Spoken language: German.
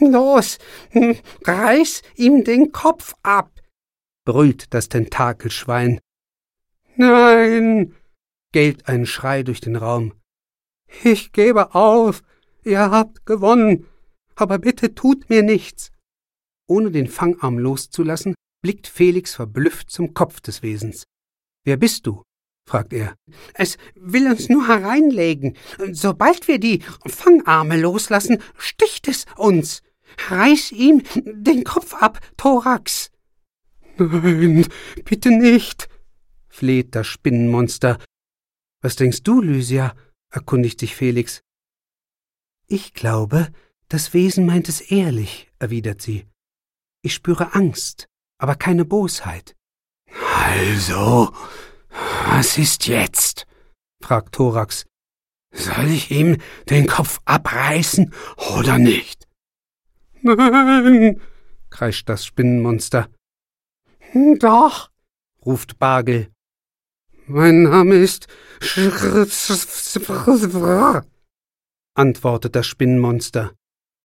Los, reiß ihm den Kopf ab, brüllt das Tentakelschwein. Nein, gellt ein Schrei durch den Raum. Ich gebe auf, ihr habt gewonnen, aber bitte tut mir nichts. Ohne den Fangarm loszulassen, blickt Felix verblüfft zum Kopf des Wesens. »Wer bist du?« fragt er. »Es will uns nur hereinlegen. Sobald wir die Fangarme loslassen, sticht es uns. Reiß ihm den Kopf ab, Thorax!« »Nein, bitte nicht«, fleht das Spinnenmonster. »Was denkst du, Lysia?« erkundigt sich Felix. »Ich glaube, das Wesen meint es ehrlich«, erwidert sie. »Ich spüre Angst, aber keine Bosheit.« »Also, was ist jetzt?« fragt Thorax. »Soll ich ihm den Kopf abreißen oder nicht?« »Nein«, kreischt das Spinnenmonster. »Doch«, ruft Bargel. »Mein Name ist antwortet das Spinnenmonster.